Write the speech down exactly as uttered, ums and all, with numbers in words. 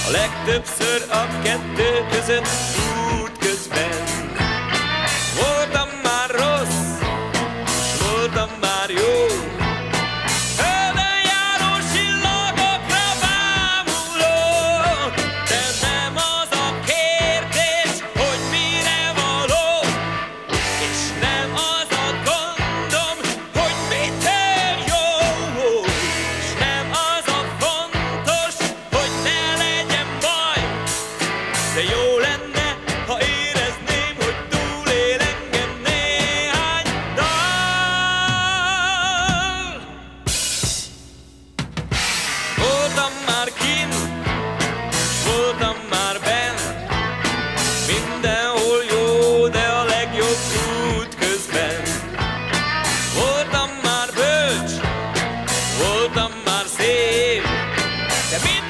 a legtöbbször a kettő között útközben. Voltam már rossz, s voltam már jó, földön járó csillagokra bámuló. De nem az a kérdés, hogy mire való, és nem az a gondom, hogy mitől jó, és nem az a fontos, hogy ne legyen baj, de jó lenne, ha érezném, hogy túlél engem néhány dal. Voltam már kint, voltam már benn, mindenhol jó, de a legjobb út közben. Voltam már bölcs, voltam már szép, de mind